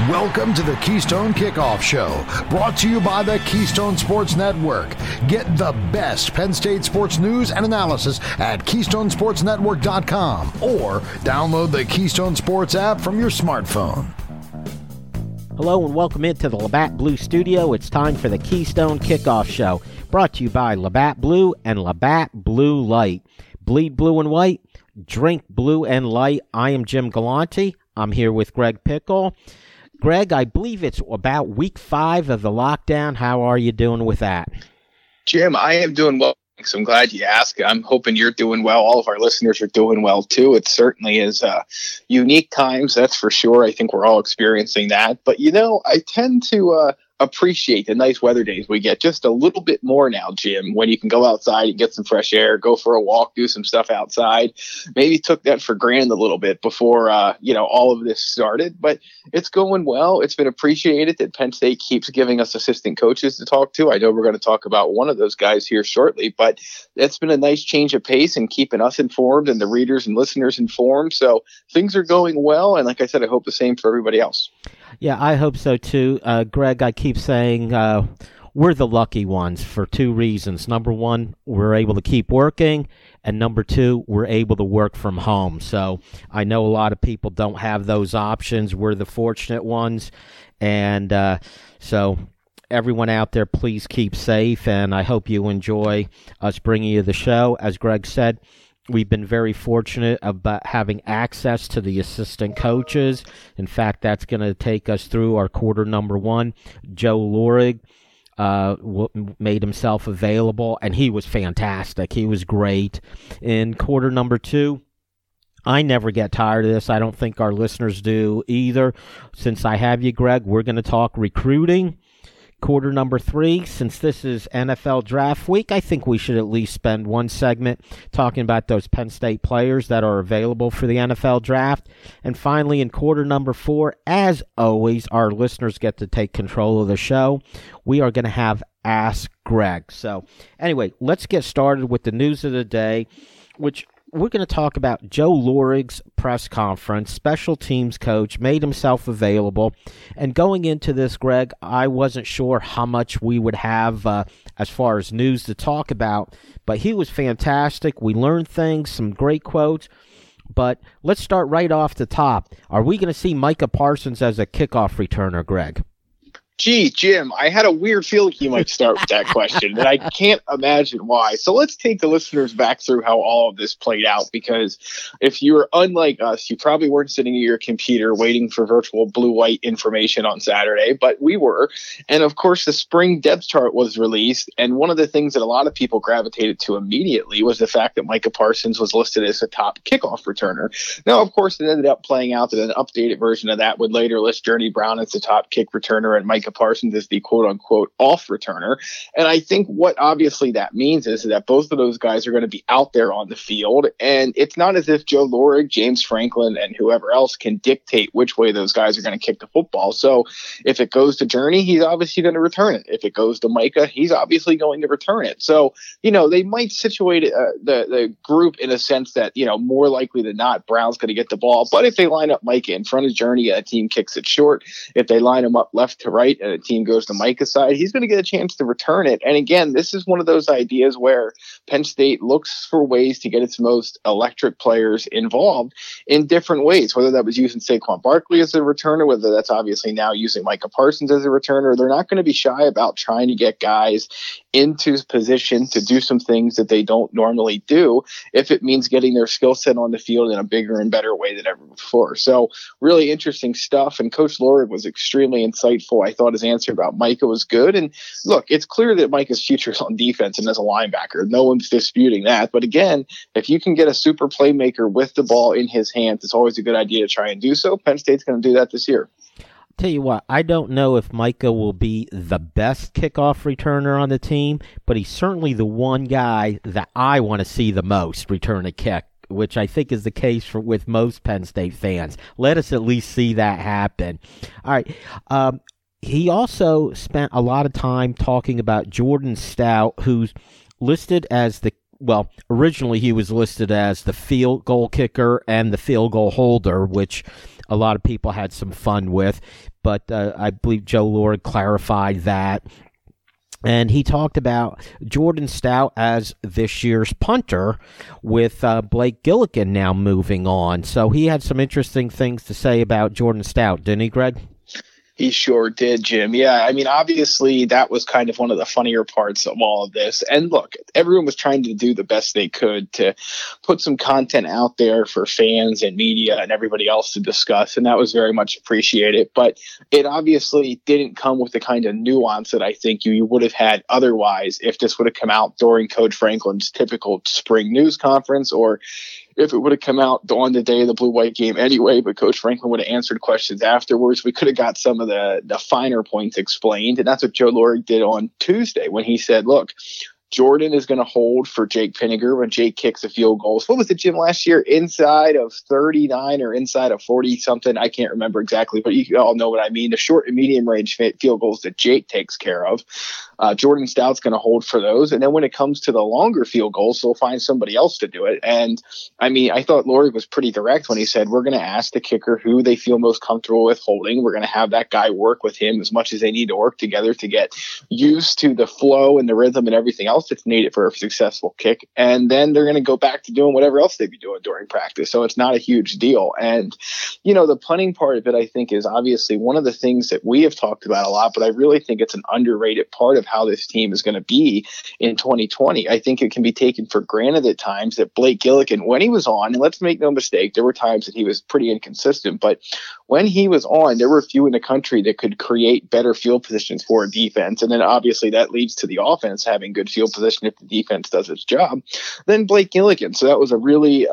Welcome to the Keystone Kickoff Show, brought to you by the Keystone Sports Network. Get the best Penn State sports news and analysis at KeystonesportsNetwork.com or download the Keystone Sports app from your smartphone. Hello and welcome into the Labatt Blue Studio. It's time for the Keystone Kickoff Show, brought to you by Labatt Blue and Labatt Blue Light. Bleed blue and white, drink blue and light. I am Jim Galante. I'm here with Greg Pickle. Greg, I believe it's about week 5 of the lockdown. How are you doing with that? Jim, I am doing well. I'm glad you asked. I'm hoping you're doing well. All of our listeners are doing well, too. It certainly is unique times, that's for sure. I think we're all experiencing that. But, I tend to appreciate the nice weather days we get just a little bit more now, Jim, when you can go outside and get some fresh air, go for a walk, do some stuff outside. Maybe took that for granted a little bit before, all of this started, but it's going well. It's been appreciated that Penn State keeps giving us assistant coaches to talk to. I know we're going to talk about one of those guys here shortly, but it's been a nice change of pace and keeping us informed and the readers and listeners informed. So things are going well. And like I said, I hope the same for everybody else. Yeah, I hope so too. Greg, I keep saying we're the lucky ones for 2 reasons. Number one, we're able to keep working. And number 2, we're able to work from home. So I know a lot of people don't have those options. We're the fortunate ones. And so everyone out there, please keep safe. And I hope you enjoy us bringing you the show. As Greg said, we've been very fortunate about having access to the assistant coaches. In fact, that's going to take us through our quarter number 1. Joe Lorig made himself available, and he was fantastic. He was great. In quarter number 2, I never get tired of this. I don't think our listeners do either. Since I have you, Greg, we're going to talk recruiting. Quarter number 3, since this is NFL Draft Week, I think we should at least spend one segment talking about those Penn State players that are available for the NFL Draft. And finally, in quarter number 4, as always, our listeners get to take control of the show. We are going to have Ask Greg. So anyway, let's get started with the news of the day, which we're going to talk about Joe Lorig's press conference. Special teams coach made himself available. And going into this, Greg, I wasn't sure how much we would have as far as news to talk about. But he was fantastic. We learned things, some great quotes. But let's start right off the top. Are we going to see Micah Parsons as a kickoff returner, Greg? Gee, Jim, I had a weird feeling you might start with that question, and I can't imagine why. So let's take the listeners back through how all of this played out, because if you're unlike us, you probably weren't sitting at your computer waiting for virtual blue-white information on Saturday, but we were. And, of course, the spring depth chart was released, and one of the things that a lot of people gravitated to immediately was the fact that Micah Parsons was listed as a top kickoff returner. Now, of course, it ended up playing out that an updated version of that would later list Journey Brown as the top kick returner and Micah Parsons is the quote-unquote off returner. And I think what obviously that means is that both of those guys are going to be out there on the field. And it's not as if Joe Lorig, James Franklin, and whoever else can dictate which way those guys are going to kick the football. So if it goes to Journey, he's obviously going to return it. If it goes to Micah, he's obviously going to return it. So, they might situate the group in a sense that, more likely than not, Brown's going to get the ball. But if they line up Micah in front of Journey and a team kicks it short, if they line him up left to right and a team goes to Micah's side, he's going to get a chance to return it. And again, this is one of those ideas where Penn State looks for ways to get its most electric players involved in different ways, whether that was using Saquon Barkley as a returner, whether that's obviously now using Micah Parsons as a returner. They're not going to be shy about trying to get guys into position to do some things that they don't normally do if it means getting their skill set on the field in a bigger and better way than ever before. So really interesting stuff. And Coach Lorig was extremely insightful. I thought his answer about Micah was good. And look, it's clear that Micah's future is on defense and as a linebacker. No one's disputing that. But again, if you can get a super playmaker with the ball in his hands, it's always a good idea to try and do so. Penn State's going to do that this year. Tell you what, I don't know if Micah will be the best kickoff returner on the team, but he's certainly the one guy that I want to see the most return a kick, which I think is the case with most Penn State fans. Let us at least see that happen. All right. He also spent a lot of time talking about Jordan Stout, who's listed as the well, originally he was listed as the field goal kicker and the field goal holder, which a lot of people had some fun with. But I believe Joe Lorig clarified that. And he talked about Jordan Stout as this year's punter, with Blake Gillikin now moving on. So he had some interesting things to say about Jordan Stout, didn't he, Greg? He sure did, Jim. Yeah, I mean, obviously that was kind of one of the funnier parts of all of this. And look, everyone was trying to do the best they could to put some content out there for fans and media and everybody else to discuss, and that was very much appreciated. But it obviously didn't come with the kind of nuance that I think you would have had otherwise if this would have come out during Coach Franklin's typical spring news conference, or if it would have come out on the day of the blue-white game anyway, but Coach Franklin would have answered questions afterwards. We could have got some of the finer points explained, and that's what Joe Lorig did on Tuesday when he said, look, Jordan is going to hold for Jake Pinniger when Jake kicks a field goal. What was it, Jim, last year? Inside of 39 or inside of 40-something? I can't remember exactly, but you all know what I mean. The short and medium range field goals that Jake takes care of, Jordan Stout's going to hold for those. And then when it comes to the longer field goals, they'll find somebody else to do it. And, I mean, I thought Lorig was pretty direct when he said, we're going to ask the kicker who they feel most comfortable with holding. We're going to have that guy work with him as much as they need to work together to get used to the flow and the rhythm and everything else that's needed for a successful kick. And then they're going to go back to doing whatever else they'd be doing during practice. So it's not a huge deal. And, you know, the punting part of it, I think, is obviously one of the things that we have talked about a lot, but I really think it's an underrated part of how this team is going to be in 2020. I think it can be taken for granted at times that Blake Gillikin, when he was on, and let's make no mistake, there were times that he was pretty inconsistent, but when he was on, there were few in the country that could create better field positions for a defense. And then obviously that leads to the offense having good field position if the defense does its job. Then Blake Gillikin. So that was a really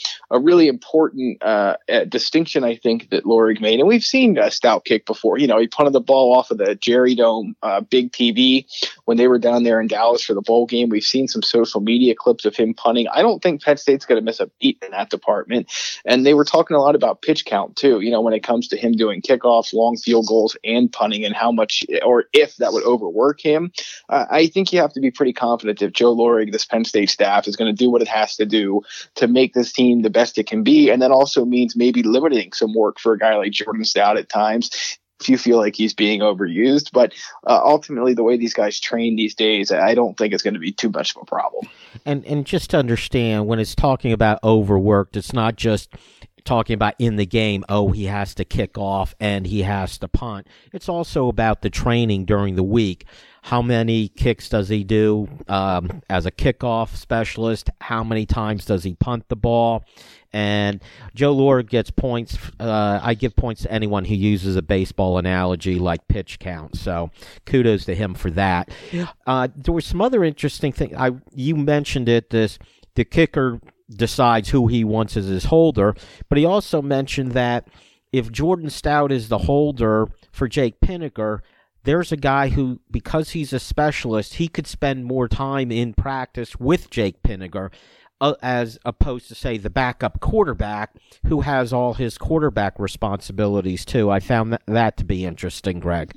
important distinction, I think, that Lorig made. And we've seen Stout kick before. You know, he punted the ball off of the Jerry Dome big TV when they were down there in Dallas for the bowl game. We've seen some social media clips of him punting. I don't think Penn State's going to miss a beat in that department. And they were talking a lot about pitch count too, you know, when it comes to him doing kickoffs, long field goals, and punting, and how much or if that would overwork him. I think you have to be pretty confident if Joe Lorig, this Penn State staff, is going to do what it has to do to make this team the best it can be. And that also means maybe limiting some work for a guy like Jordan Stout at times if you feel like he's being overused. But ultimately, the way these guys train these days, I don't think it's going to be too much of a problem. And just to understand, when it's talking about overworked, it's not just talking about in the game, oh, he has to kick off and he has to punt. It's also about the training during the week. How many kicks does he do as a kickoff specialist? How many times does he punt the ball? And Joe Lorig gets points. I give points to anyone who uses a baseball analogy like pitch count. So kudos to him for that. There were some other interesting things. You mentioned it, the kicker decides who he wants as his holder, but he also mentioned that if Jordan Stout is the holder for Jake Pinniger, there's a guy who, because he's a specialist, he could spend more time in practice with Jake Pinniger as opposed to, say, the backup quarterback who has all his quarterback responsibilities too. I found that to be interesting, Greg.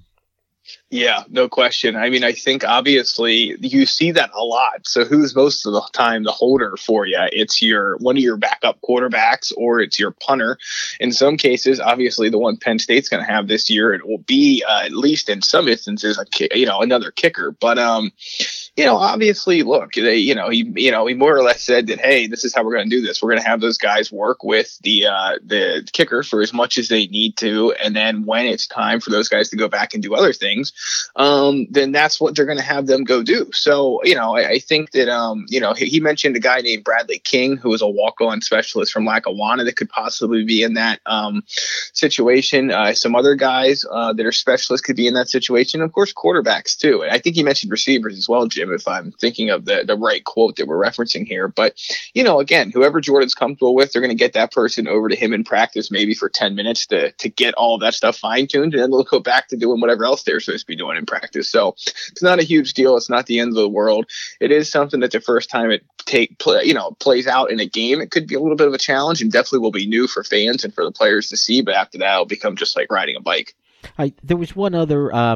Yeah, no question. I mean, I think obviously you see that a lot. So who's most of the time the holder for you? It's one of your backup quarterbacks, or it's your punter. In some cases, obviously the one Penn State's going to have this year, it will be at least in some instances, another kicker. But obviously, look, he more or less said that, hey, this is how we're going to do this. We're going to have those guys work with the kicker for as much as they need to, and then when it's time for those guys to go back and do other things, then that's what they're going to have them go do. So, I think that, he mentioned a guy named Bradley King, who was a walk-on specialist from Lackawanna that could possibly be in that situation. Some other guys that are specialists could be in that situation. Of course, quarterbacks too. And I think he mentioned receivers as well, Jim, if I'm thinking of the right quote that we're referencing here. But, again, whoever Jordan's comfortable with, they're going to get that person over to him in practice, maybe for 10 minutes to get all of that stuff fine-tuned, and then they'll go back to doing whatever else they're supposed to be doing in practice. So it's not a huge deal. It's not the end of the world. It is something that the first time it plays out in a game, it could be a little bit of a challenge, and definitely will be new for fans and for the players to see. But after that, it'll become just like riding a bike. There was one other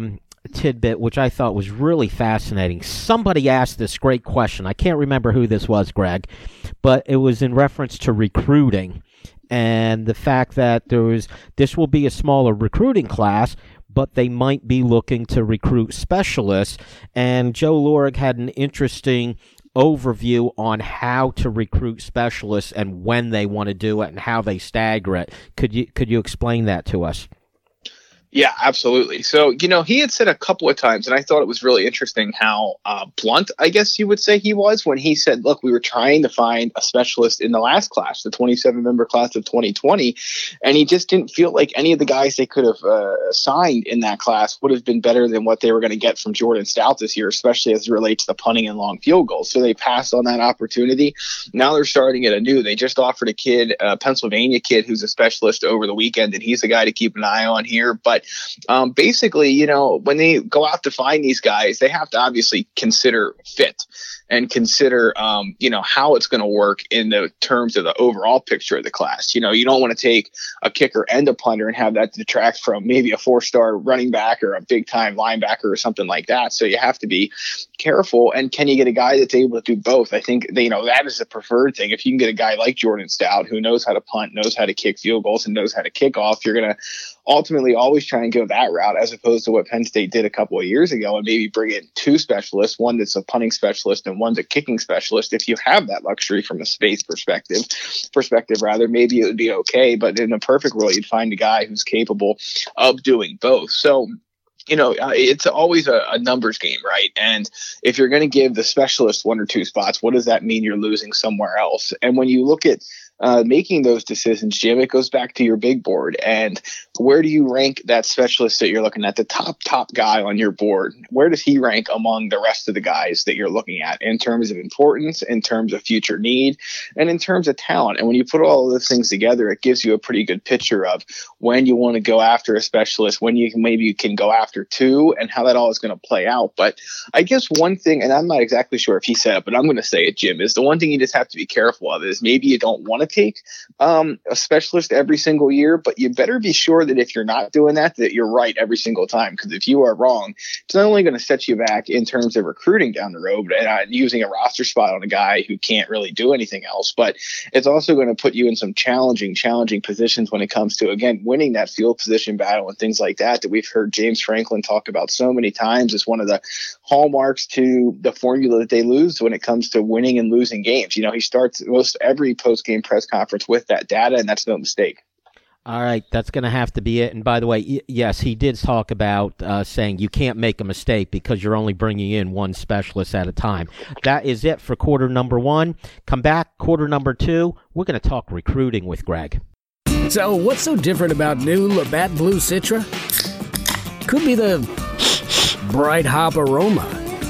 tidbit, which I thought was really fascinating. Somebody asked this great question. I can't remember who this was, Greg, but it was in reference to recruiting and the fact that this will be a smaller recruiting class, but they might be looking to recruit specialists. And Joe Lorig had an interesting overview on how to recruit specialists and when they want to do it and how they stagger it. Could you explain that to us? Yeah, absolutely. So, he had said a couple of times, and I thought it was really interesting how blunt, I guess you would say he was, when he said, look, we were trying to find a specialist in the last class, the 27-member class of 2020, and he just didn't feel like any of the guys they could have signed in that class would have been better than what they were going to get from Jordan Stout this year, especially as it relates to punting and long field goals. So they passed on that opportunity. Now they're starting it anew. They just offered a kid, a Pennsylvania kid, who's a specialist over the weekend, and he's a guy to keep an eye on here. But basically, when they go out to find these guys, they have to obviously consider fit and consider, how it's going to work in the terms of the overall picture of the class. You don't want to take a kicker and a punter and have that detract from maybe a 4-star running back or a big time linebacker or something like that. So you have to be careful. And can you get a guy that's able to do both? I think, that is the preferred thing. If you can get a guy like Jordan Stout, who knows how to punt, knows how to kick field goals, and knows how to kick off, you're going to ultimately always try and go that route, as opposed to what Penn State did a couple of years ago and maybe bring in two specialists, one that's a punting specialist and one's a kicking specialist. If you have that luxury from a space perspective, maybe it would be okay. But in a perfect world, you'd find a guy who's capable of doing both. So, it's always a numbers game, right? And if you're going to give the specialist one or two spots, what does that mean you're losing somewhere else? And when you look at making those decisions, Jim, it goes back to your big board. And where do you rank that specialist that you're looking at, the top guy on your board? Where does he rank among the rest of the guys that you're looking at in terms of importance, in terms of future need, and in terms of talent? And when you put all of those things together, it gives you a pretty good picture of when you want to go after a specialist, when you can go after two, and how that all is going to play out. But I guess one thing, and I'm not exactly sure if he said it, but I'm going to say it, Jim, is the one thing you just have to be careful of is maybe you don't want to take a specialist every single year, but you better be sure that if you're not doing that you're right every single time. Because if you are wrong, it's not only going to set you back in terms of recruiting down the road and using a roster spot on a guy who can't really do anything else, but it's also going to put you in some challenging positions when it comes to, again, winning that field position battle and things like that we've heard James Franklin talk about so many times as one of the hallmarks to the formula that they lose when it comes to winning and losing games. He starts most every post-game press conference with that data, and that's no mistake. All right, that's going to have to be it. And by the way, yes, he did talk about saying you can't make a mistake because you're only bringing in one specialist at a time. That is it for quarter number one. Come back, quarter number two. We're going to talk recruiting with Greg. So what's so different about new Labatt Blue Citra? Could be the bright hop aroma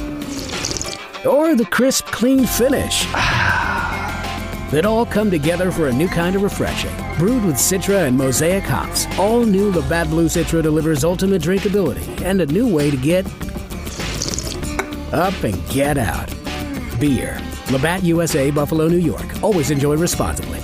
or the crisp, clean finish. That all come together for a new kind of refreshing. Brewed with Citra and Mosaic hops, all new Labatt Blue Citra delivers ultimate drinkability and a new way to get up and get out. Beer. Labatt USA, Buffalo, New York. Always enjoy responsibly.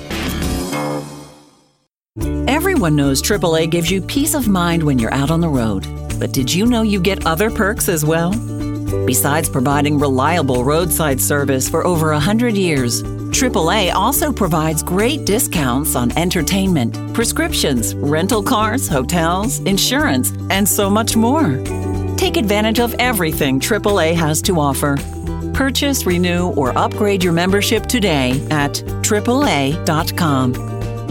Everyone knows AAA gives you peace of mind when you're out on the road. But did you know you get other perks as well? Besides providing reliable roadside service for over 100 years, AAA also provides great discounts on entertainment, prescriptions, rental cars, hotels, insurance, and so much more. Take advantage of everything AAA has to offer. Purchase, renew, or upgrade your membership today at AAA.com.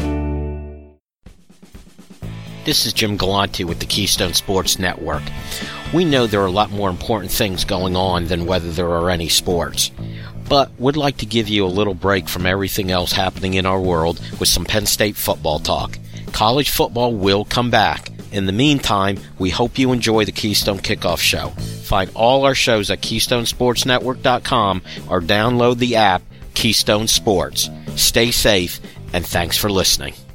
This is Jim Galante with the Keystone Sports Network. We know there are a lot more important things going on than whether there are any sports, but would like to give you a little break from everything else happening in our world with some Penn State football talk. College football will come back. In the meantime, we hope you enjoy the Keystone Kickoff Show. Find all our shows at KeystoneSportsNetwork.com or download the app Keystone Sports. Stay safe, and thanks for listening.